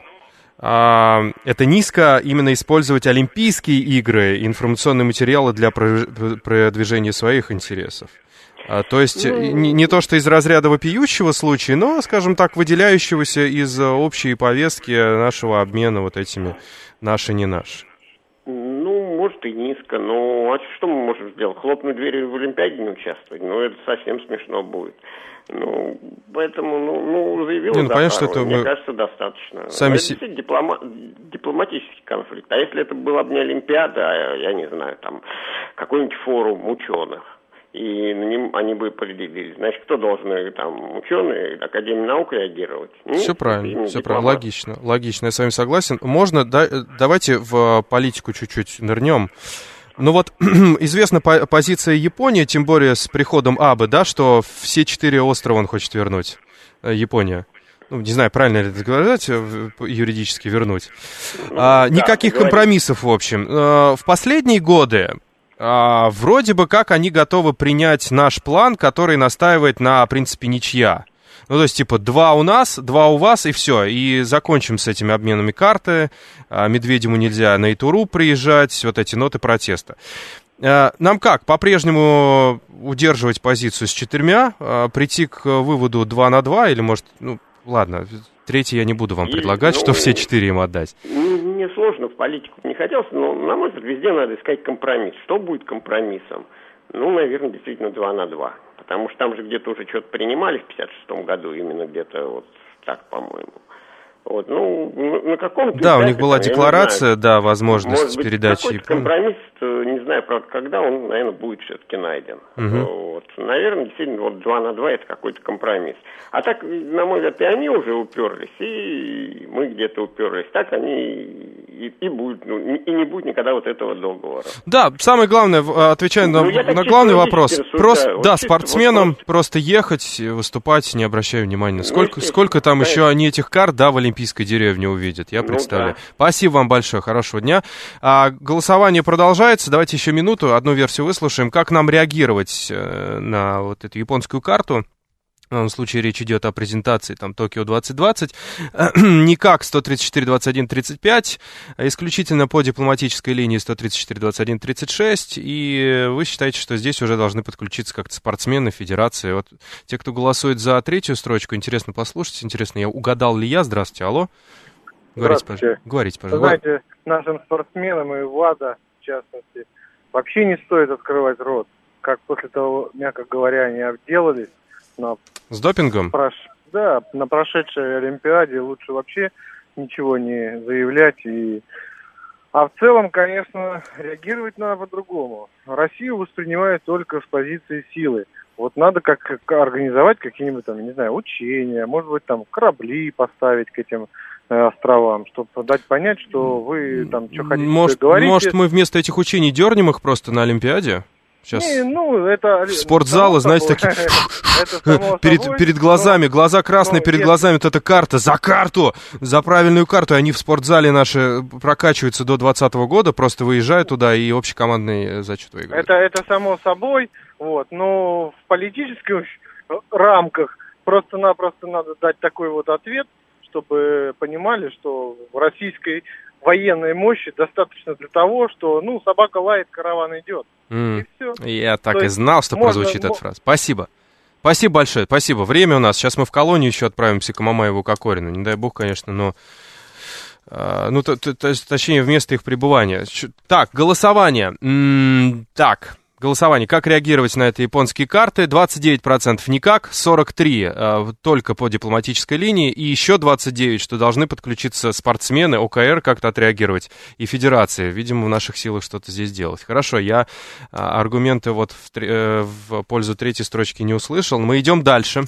это низко именно использовать Олимпийские игры, информационные материалы для продвижения своих интересов. То есть не то, что из разряда вопиющего случая, но, скажем так, выделяющегося из общей повестки нашего обмена вот этими наши-не наши. Ну, может и низко, но что мы можем сделать? Хлопнуть дверью в Олимпиаде не участвовать? Ну, это совсем смешно будет. Ну, поэтому, заявил понятно, что это мне кажется, достаточно. Сами это дипломатический конфликт. А если это была бы не Олимпиада, я не знаю, там, какой-нибудь форум ученых, и на нем они бы определились. Значит, кто должен, там, ученые, Академия наук реагировать? Все правильно, логично, я с вами согласен. Можно, давайте в политику чуть-чуть нырнем. Ну вот, известна позиция Японии, тем более с приходом Абе, да, что все 4 острова он хочет вернуть, Япония. Ну, не знаю, правильно ли это говорить, юридически вернуть. Никаких компромиссов, в общем. В последние годы вроде бы как они готовы принять наш план, который настаивает на принципе ничья. Ну, то есть, типа, 2 у нас, 2 у вас, и все. И закончим с этими обменами карты. Медведеву нельзя на Итуру приезжать, вот эти ноты протеста. Нам как, по-прежнему удерживать позицию с 4, прийти к выводу 2 на 2, или, может, ну, ладно, 3 я не буду вам предлагать, что все 4 им отдать. Мне сложно в политику не хотелось, но, на мой взгляд, везде надо искать компромисс. Что будет компромиссом? Ну, наверное, действительно 2 на 2. Потому что там же где-то уже что-то принимали в 1956 году, именно где-то вот так, по-моему. Вот, ну, на каком-то Да, этапе, у них была там, декларация, да, возможность может быть, передачи. Какой-то компромисс, не знаю, правда, когда он, наверное, будет все-таки найден. Вот. Наверное, действительно, вот 2 на 2 это какой-то компромисс. А так, на мой взгляд, и они уже уперлись, и мы где-то уперлись. Так они и будут, и не будет никогда вот этого договора. Да, самое главное, отвечая на главный вопрос, просто, да, спортсменам просто ехать, выступать, не обращая внимания. Сколько там еще они этих карт, да, в Олимпийской деревне увидят, я представляю. Да. Спасибо вам большое, хорошего дня. Голосование продолжается, давайте еще минуту, одну версию выслушаем. Как нам реагировать на вот эту японскую карту? В данном случае речь идет о презентации там Токио 2020. Никак 134-21-35, исключительно по дипломатической линии 134-21-36. И вы считаете, что здесь уже должны подключиться как-то спортсмены, федерации. Вот те, кто голосует за третью строчку, интересно послушать. Интересно, угадал ли я? Здравствуйте, алло. Здравствуйте. Говорите, пожалуйста. Вы знаете, нашим спортсменам и ВАДА, в частности, вообще не стоит открывать рот. Как после того, мягко говоря, они обделались. С допингом? Да, на прошедшей Олимпиаде лучше вообще ничего не заявлять. А в целом, конечно, реагировать надо по-другому. Россию воспринимают только с позиции силы. Вот надо как организовать какие-нибудь там, не знаю, учения, может быть, там корабли поставить к этим островам, чтобы дать понять, что вы там что хотите, говорите. Может, мы вместо этих учений дернем их просто на Олимпиаде? Сейчас это... В спортзалы, знаете, такие... перед глазами, глаза красные перед глазами, вот эта карта, за карту, за правильную карту. Они в спортзале наши прокачиваются до 2020 года, просто выезжают туда и общекомандный зачет выигрывают. Это само собой, вот, но в политических рамках просто-напросто надо дать такой вот ответ, чтобы понимали, что в российской военной мощи достаточно для того, что, собака лает, караван идет. И все. Я так и знал, что прозвучит эта фраза. Спасибо. Спасибо большое, спасибо. Время у нас. Сейчас мы в колонию еще отправимся к Мамаеву, Кокорину. Не дай бог, конечно, но... точнее, вместо их пребывания. Так, голосование. Голосование. Как реагировать на это японские карты? 29% никак, 43% только по дипломатической линии, и еще 29%, что должны подключиться спортсмены, ОКР как-то отреагировать, и федерации. Видимо, в наших силах что-то здесь делать. Хорошо, я аргументы вот в пользу третьей строчки не услышал. Мы идем дальше.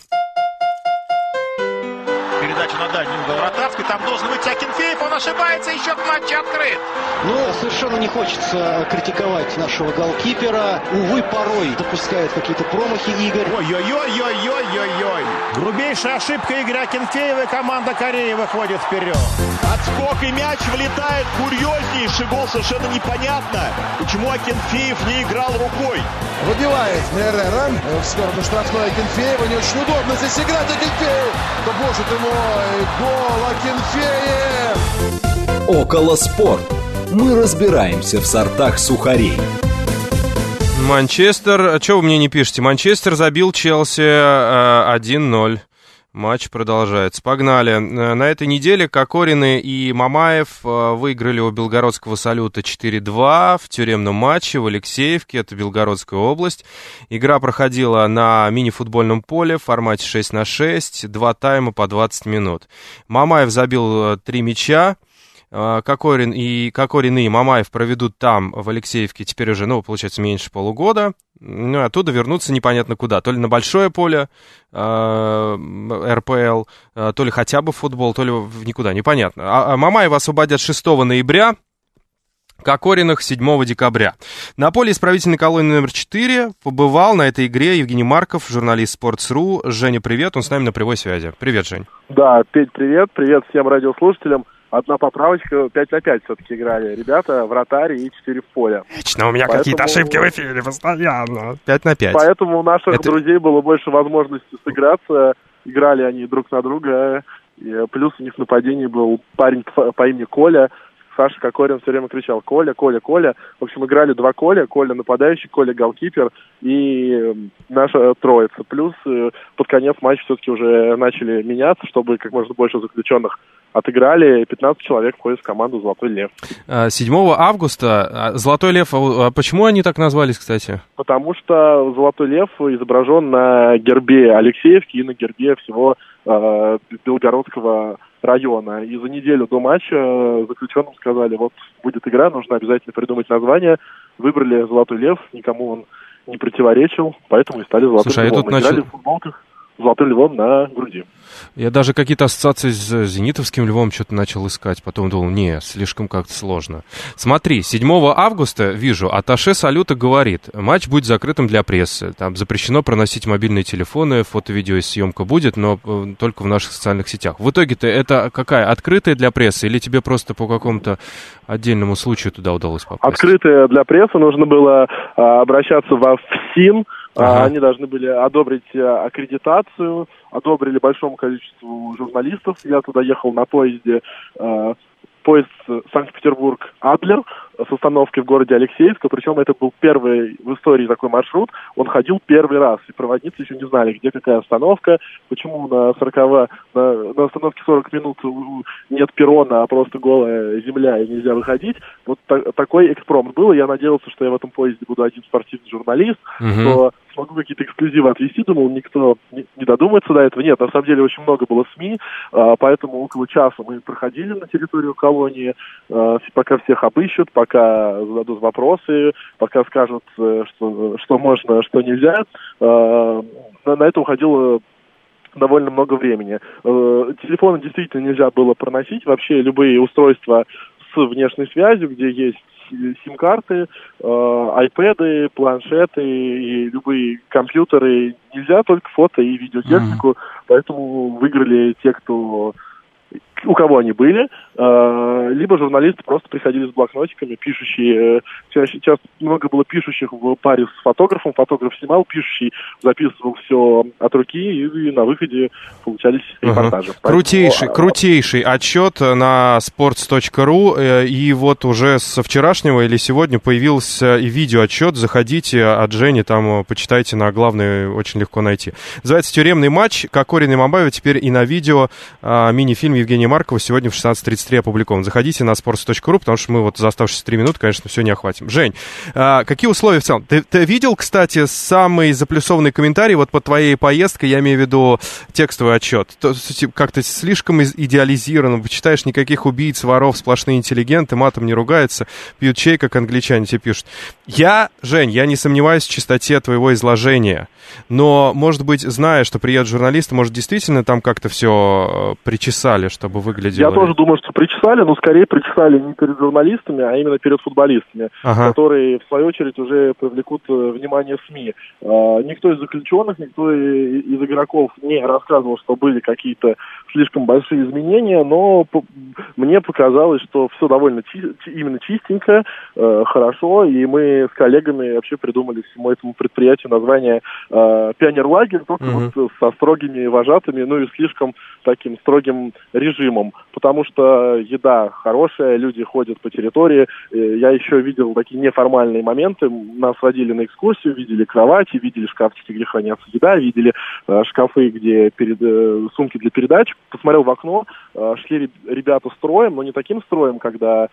Передача на дальний угол вратарской. Там должен быть Акинфеев, он ошибается, и счет в матче открыт. Совершенно не хочется критиковать нашего голкипера. Увы, порой допускает какие-то промахи Игорь. Ой-ой-ой-ой-ой-ой-ой. Грубейшая ошибка Игоря Акинфеева, и команда Кореи выходит вперед. Отскок и мяч влетает. Курьезнейший гол, совершенно непонятно, почему Акинфеев не играл рукой. Выбивает Меррера в сторону штрафной Акинфеева. Не очень удобно здесь играть Акинфеев. Да боже ты мой, гол Акинфеев. Около спорт. Мы разбираемся в сортах сухарей. Манчестер, что вы мне не пишете? Манчестер забил Челси 1-0. Матч продолжается. Погнали. На этой неделе Кокорины и Мамаев выиграли у Белгородского Салюта 4-2 в тюремном матче в Алексеевке, это Белгородская область. Игра проходила на мини-футбольном поле в формате 6-6, 2 тайма по 20 минут. Мамаев забил 3 мяча. Кокорин и Мамаев проведут там, в Алексеевке, теперь уже, получается, меньше полугода. Оттуда вернуться непонятно куда. То ли на большое поле РПЛ, то ли хотя бы в футбол, то ли в никуда, непонятно. А Мамаева освободят 6 ноября, Кокориных 7 декабря. На поле исправительной колонии номер 4 побывал на этой игре Евгений Марков, журналист Sports.ru. Женя, привет, он с нами на прямой связи. Привет, Жень. Да, Петь, привет всем радиослушателям. Одна поправочка, 5-5 все-таки играли ребята, вратарь и 4 в поле. Вечно у меня какие-то ошибки в эфире постоянно. 5-5. Поэтому у наших друзей было больше возможностей сыграться. Играли они друг на друга. И плюс у них в нападении был парень по имени Коля. Саша Кокорин все время кричал: Коля, Коля, Коля. В общем, играли 2 Коля. Коля нападающий, Коля голкипер и наша троица. Плюс под конец матча все-таки уже начали меняться, чтобы как можно больше заключенных отыграли. 15 человек входит в команду «Золотой лев». 7 августа «Золотой лев». А почему они так назвались, кстати? Потому что «Золотой лев» изображен на гербе Алексеевки и на гербе всего Белгородского района. И за неделю до матча заключенным сказали, вот будет игра, нужно обязательно придумать название. Выбрали «Золотой лев», никому он не противоречил, поэтому и стали «Золотым львом». Играли в футболках «Золотым львом» на груди. Я даже какие-то ассоциации с «Зенитовским львом» что-то начал искать. Потом думал, не, слишком как-то сложно. Смотри, 7 августа, вижу, атташе салюта говорит, матч будет закрытым для прессы. Там запрещено проносить мобильные телефоны, фото-видео и съемка будет, но только в наших социальных сетях. В итоге-то это какая? Открытая для прессы или тебе просто по какому-то отдельному случаю туда удалось попасть? Открытая для прессы. Нужно было обращаться во ФСИН. Ага. Они должны были одобрить аккредитацию, одобрили большому количеству журналистов. Я туда ехал на поезде, поезд Санкт-Петербург-Адлер с остановкой в городе Алексеевска. Причем это был первый в истории такой маршрут. Он ходил первый раз, и проводницы еще не знали, где какая остановка, почему на остановке 40 минут нет перрона, а просто голая земля и нельзя выходить. Вот такой экспромт был, и я надеялся, что я в этом поезде буду один спортивный журналист, что смогу какие-то эксклюзивы отвести. Думал, никто не додумается до этого. Нет, на самом деле очень много было СМИ, поэтому около часа мы проходили на территорию колонии, пока всех обыщут, пока зададут вопросы, пока скажут, что можно, что нельзя. На это уходило довольно много времени. Телефоны действительно нельзя было проносить. Вообще любые устройства с внешней связью, где есть сим-карты, айпэды, планшеты и любые компьютеры, нельзя, только фото и видеотехнику. Поэтому выиграли те, у кого они были, либо журналисты просто приходили с блокнотиками, пишущие. Часто много было пишущих в паре с фотографом. Фотограф снимал, пишущий записывал все от руки, и на выходе получались репортажи. Крутейший отчет на sports.ru, и вот уже со вчерашнего или сегодня появился и видеоотчет. Заходите от Жени, там почитайте, на главной очень легко найти. Называется «Тюремный матч». Кокорин и Мамаева теперь и на видео. Мини-фильм Евгения Маркова сегодня в 16:33 опубликован. Заходите на sports.ru, потому что мы вот за оставшиеся 3 минуты, конечно, все не охватим. Жень, какие условия в целом? Ты видел, кстати, самый заплюсованный комментарий вот по твоей поездке, я имею в виду текстовый отчет? Как-то слишком идеализировано. Почитаешь, никаких убийц, воров, сплошные интеллигенты, матом не ругаются, пьют чай, как англичане тебе пишут. Жень, я не сомневаюсь в чистоте твоего изложения, но, может быть, зная, что приедут журналисты, может, действительно там как-то все причесали, чтобы выглядело... Я тоже думаю, что причесали, но скорее причесали не перед журналистами, а именно перед футболистами, которые, в свою очередь, уже привлекут внимание СМИ. Никто из заключенных, никто из игроков не рассказывал, что были какие-то слишком большие изменения, но мне показалось, что все довольно именно чистенько, хорошо, и мы с коллегами вообще придумали всему этому предприятию название «Пионерлагерь», только вот со строгими вожатыми, ну и слишком таким строгим режимом, потому что еда хорошая, люди ходят по территории. Я еще видел такие неформальные моменты. Нас водили на экскурсию, видели кровати, видели шкафчики, где хранятся еда, видели шкафы, где сумки для передач. Посмотрел в окно, шли ребята строем, но не таким строем, когда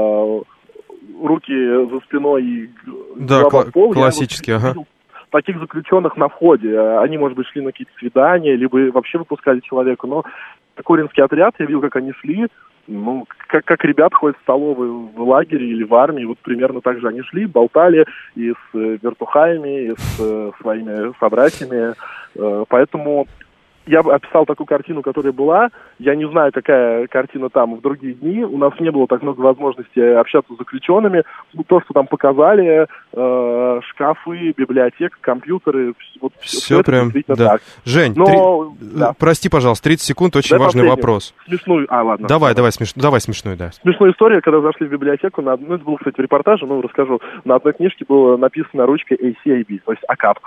руки за спиной и голова в пол. Классически, таких заключенных на входе. Они, может быть, шли на какие-то свидания, либо вообще выпускали человека, но Кокоринский отряд, я видел, как они шли, как ребят ходят в столовую в лагере или в армии, вот примерно так же они шли, болтали и с вертухаями, и с своими собратьями, поэтому я описал такую картину, которая была. Я не знаю, какая картина там в другие дни. У нас не было так много возможностей общаться с заключенными. То, что там показали, шкафы, библиотека, компьютеры, вот все это прям, действительно да. так. Жень, прости, пожалуйста, 30 секунд, очень важный вопрос. Смешную, ладно. Давай смешную, да. Смешная история, когда зашли в библиотеку, это было, кстати, в репортаже, расскажу. На одной книжке было написано ручкой ACAB, то есть АКАП.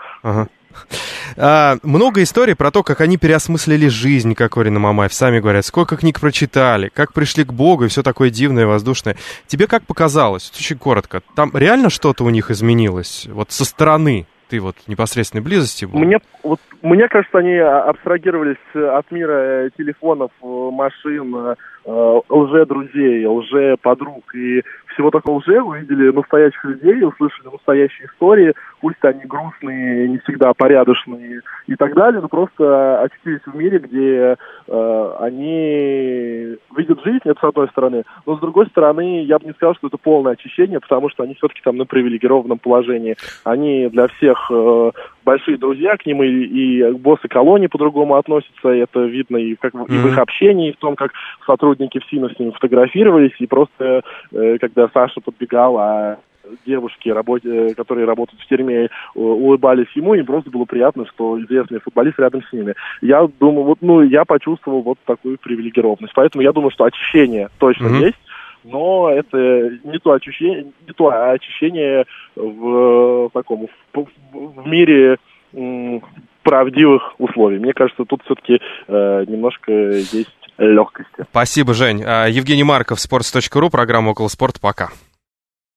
Много историй про то, как они переосмыслили жизнь, Кокорин и Мамаев. Сами говорят, сколько книг прочитали, как пришли к Богу и все такое дивное, воздушное. Тебе как показалось, очень коротко, там реально что-то у них изменилось? Вот со стороны, ты вот в непосредственной близости был? Мне кажется, они абстрагировались от мира телефонов, машин, лже-друзей, лже-подруг и всего такого лже, увидели настоящих людей, услышали настоящие истории, пусть они грустные, не всегда порядочные и так далее, но просто очутились в мире, где они видят жизнь, это с одной стороны, но с другой стороны, я бы не сказал, что это полное очищение, потому что они все-таки там на привилегированном положении. Они для всех большие друзья, к ним и боссы колонии по-другому относятся, это видно и в их общении, и в том, как сотрудники ФСИНа с ними фотографировались, и просто, когда Саша подбегал, а девушки, которые работают в тюрьме, улыбались ему, им просто было приятно, что известный футболист рядом с ними. Я думаю, я почувствовал вот такую привилегированность. Поэтому я думаю, что очищение точно есть, но это не то очищение в мире правдивых условий. Мне кажется, тут все-таки немножко есть легкости. Спасибо, Жень. Евгений Марков, sports.ru, программа «Около спорта». Пока.